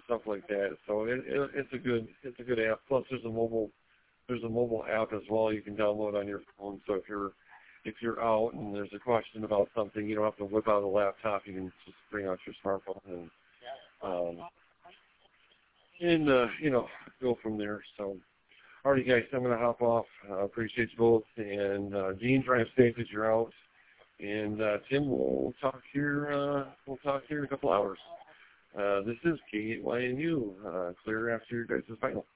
stuff like that. So it's a good app. Plus, there's a mobile app as well you can download on your phone. So if you're out and there's a question about something, you don't have to whip out a laptop. You can just bring out your smartphone and go from there. So, alrighty, guys, I'm gonna hop off. Appreciate you both, and Gene, drive safe as you're out, and Tim, we'll talk here. We'll talk here in a couple hours. This is KYNU, clear after your guys' final.